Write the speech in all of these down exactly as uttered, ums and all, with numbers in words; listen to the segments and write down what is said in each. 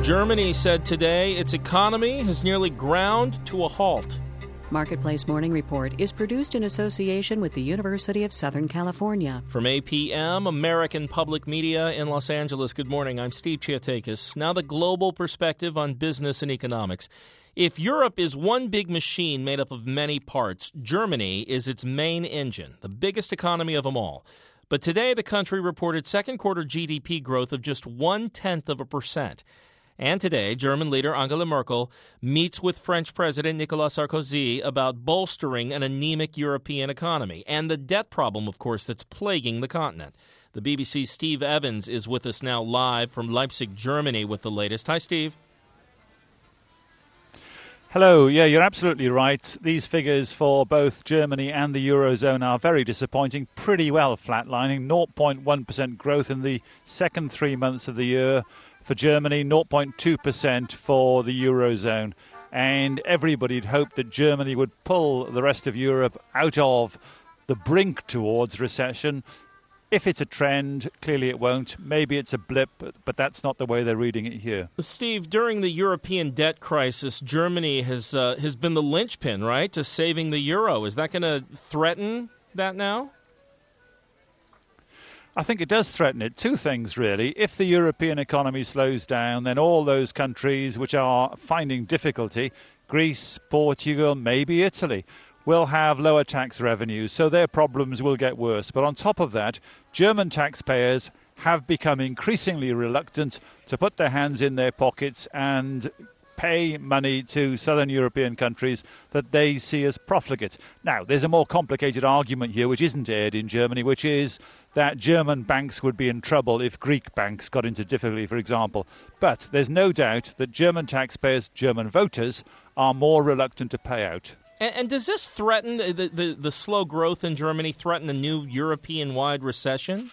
Germany said today its economy has nearly ground to a halt. Marketplace Morning Report is produced in association with the University of Southern California. From A P M, American Public Media in Los Angeles, good morning. I'm Steve Chiatakis. Now the global perspective on business and economics. If Europe is one big machine made up of many parts, Germany is its main engine, the biggest economy of them all. But today the country reported second quarter G D P growth of just one-tenth of a percent. And today, German leader Angela Merkel meets with French President Nicolas Sarkozy about bolstering an anemic European economy and the debt problem, of course, that's plaguing the continent. The B B C's Steve Evans is with us now live from Leipzig, Germany, with the latest. Hi, Steve. Hello. Yeah, you're absolutely right. These figures for both Germany and the Eurozone are very disappointing, pretty well flatlining. zero point one percent growth in the second three months of the year. For Germany, zero point two percent for the Eurozone. And everybody had hoped that Germany would pull the rest of Europe out of the brink towards recession. If it's a trend, clearly it won't. Maybe it's a blip, but that's not the way they're reading it here. Steve, during the European debt crisis, Germany has uh, has been the linchpin, right, to saving the euro. Is that going to threaten that now? I think it does threaten it. Two things, really. If the European economy slows down, then all those countries which are finding difficulty, Greece, Portugal, maybe Italy, will have lower tax revenues, so their problems will get worse. But on top of that, German taxpayers have become increasingly reluctant to put their hands in their pockets and pay money to southern European countries that they see as profligate. Now, there's a more complicated argument here which isn't aired in Germany, which is that German banks would be in trouble if Greek banks got into difficulty, for example. But there's no doubt that German taxpayers, German voters, are more reluctant to pay out. And, and does this threaten, the, the, the slow growth in Germany, threaten a new European-wide recession?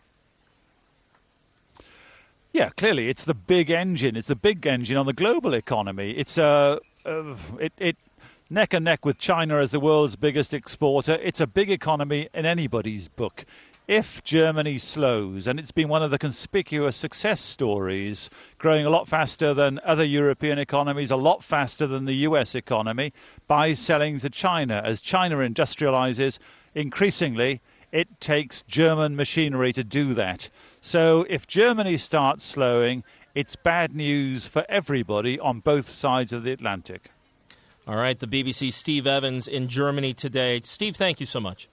Yeah, clearly, it's the big engine. It's the big engine on the global economy. It's uh, uh, it, it neck and neck with China as the world's biggest exporter. It's a big economy in anybody's book. If Germany slows, and it's been one of the conspicuous success stories, growing a lot faster than other European economies, a lot faster than the U S economy, by selling to China. As China industrializes, increasingly, it takes German machinery to do that. So if Germany starts slowing, it's bad news for everybody on both sides of the Atlantic. All right, the B B C's Steve Evans in Germany today. Steve, thank you so much.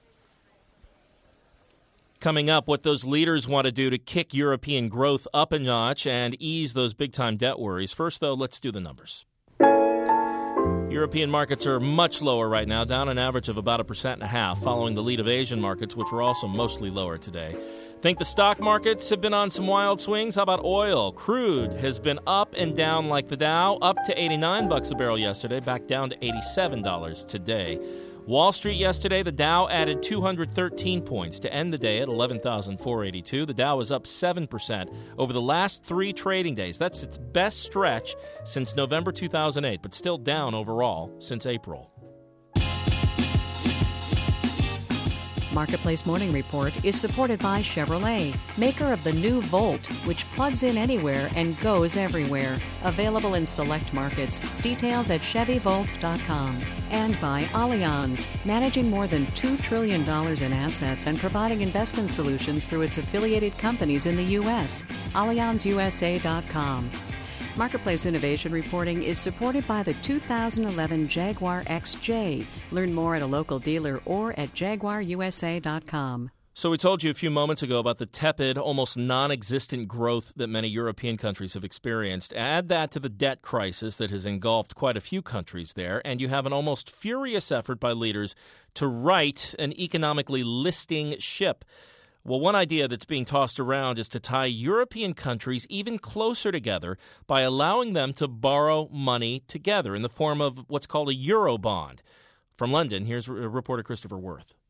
Coming up, what those leaders want to do to kick European growth up a notch and ease those big-time debt worries. First, though, let's do the numbers. European markets are much lower right now, down an average of about a percent and a half, following the lead of Asian markets, which were also mostly lower today. Think the stock markets have been on some wild swings? How about oil? Crude has been up and down like the Dow, up to eighty-nine bucks a barrel yesterday, back down to eighty-seven dollars today. Wall Street yesterday, the Dow added two hundred thirteen points to end the day at eleven thousand four hundred eighty-two. The Dow was up seven percent over the last three trading days. That's its best stretch since November two thousand eight, but still down overall since April. Marketplace Morning Report is supported by Chevrolet, maker of the new Volt, which plugs in anywhere and goes everywhere. Available in select markets. Details at Chevy Volt dot com. And by Allianz, managing more than two trillion dollars in assets and providing investment solutions through its affiliated companies in the U S. Allianz U S A dot com. Marketplace Innovation Reporting is supported by the two thousand eleven Jaguar X J. Learn more at a local dealer or at Jaguar U S A dot com. So we told you a few moments ago about the tepid, almost non-existent growth that many European countries have experienced. Add that to the debt crisis that has engulfed quite a few countries there, and you have an almost furious effort by leaders to right an economically listing ship. Well, one idea that's being tossed around is to tie European countries even closer together by allowing them to borrow money together in the form of what's called a Eurobond. From London, here's reporter Christopher Worth.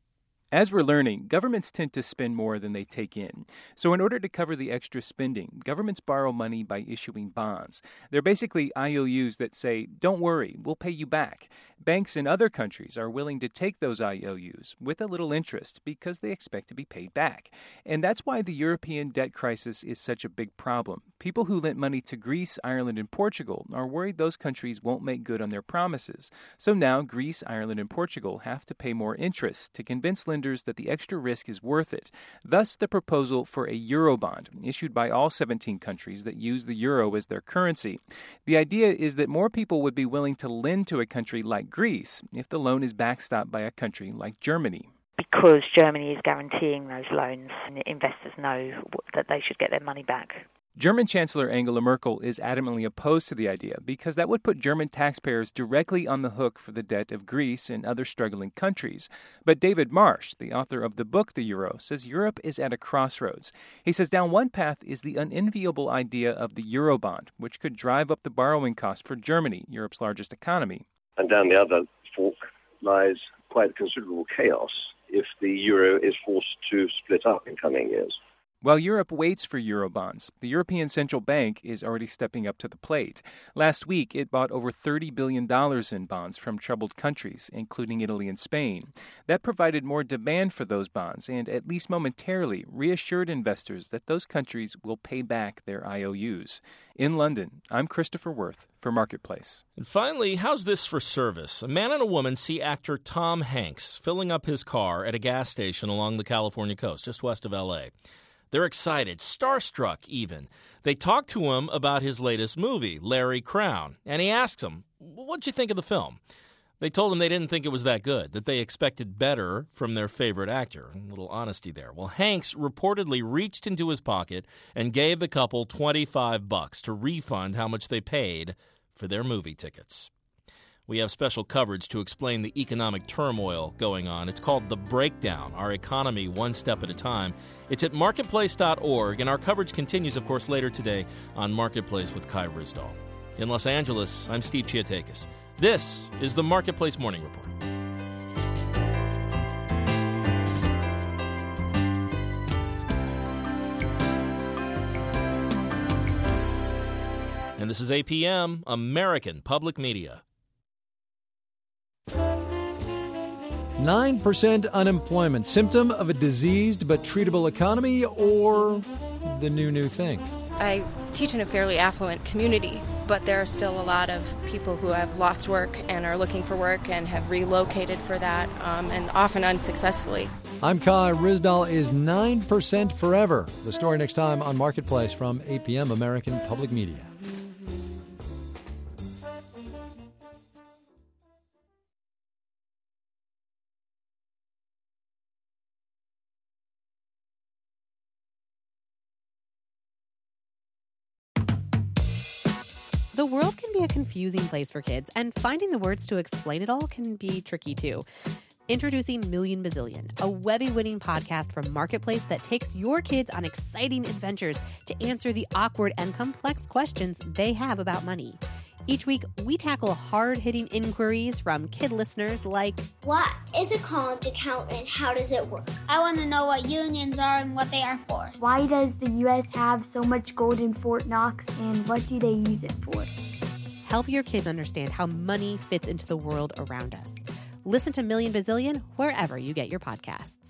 As we're learning, governments tend to spend more than they take in. So in order to cover the extra spending, governments borrow money by issuing bonds. They're basically I O Us that say, don't worry, we'll pay you back. Banks in other countries are willing to take those I O Us with a little interest because they expect to be paid back. And that's why the European debt crisis is such a big problem. People who lent money to Greece, Ireland, and Portugal are worried those countries won't make good on their promises. So now Greece, Ireland, and Portugal have to pay more interest to convince lenders that the extra risk is worth it. Thus, the proposal for a Eurobond, issued by all seventeen countries that use the euro as their currency. The idea is that more people would be willing to lend to a country like Greece if the loan is backstopped by a country like Germany. Because Germany is guaranteeing those loans, and investors know that they should get their money back. German Chancellor Angela Merkel is adamantly opposed to the idea because that would put German taxpayers directly on the hook for the debt of Greece and other struggling countries. But David Marsh, the author of the book The Euro, says Europe is at a crossroads. He says down one path is the unenviable idea of the Eurobond, which could drive up the borrowing cost for Germany, Europe's largest economy. And down the other fork lies quite considerable chaos if the euro is forced to split up in coming years. While Europe waits for Eurobonds, the European Central Bank is already stepping up to the plate. Last week, it bought over thirty billion dollars in bonds from troubled countries, including Italy and Spain. That provided more demand for those bonds and, at least momentarily, reassured investors that those countries will pay back their I O Us. In London, I'm Christopher Worth for Marketplace. And finally, how's this for service? A man and a woman see actor Tom Hanks filling up his car at a gas station along the California coast, just west of L A They're excited, starstruck even. They talk to him about his latest movie, Larry Crowne, and he asks them, what'd you think of the film? They told him they didn't think it was that good, that they expected better from their favorite actor. A little honesty there. Well, Hanks reportedly reached into his pocket and gave the couple twenty-five bucks to refund how much they paid for their movie tickets. We have special coverage to explain the economic turmoil going on. It's called The Breakdown, Our Economy One Step at a Time. It's at marketplace dot org, and our coverage continues, of course, later today on Marketplace with Kai Ryssdal. In Los Angeles, I'm Steve Chiatakis. This is the Marketplace Morning Report. And this is A P M, American Public Media. nine percent unemployment, symptom of a diseased but treatable economy, or the new, new thing? I teach in a fairly affluent community, but there are still a lot of people who have lost work and are looking for work and have relocated for that, um, and often unsuccessfully. I'm Kai Ryssdal. Is nine percent forever? The story next time on Marketplace from A P M, American Public Media. The world can be a confusing place for kids, and finding the words to explain it all can be tricky too. Introducing Million Bazillion, a Webby-winning podcast from Marketplace that takes your kids on exciting adventures to answer the awkward and complex questions they have about money. Each week, we tackle hard-hitting inquiries from kid listeners like, what is a college account and how does it work? I want to know what unions are and what they are for. Why does the U S have so much gold in Fort Knox, and what do they use it for? Help your kids understand how money fits into the world around us. Listen to Million Bazillion wherever you get your podcasts.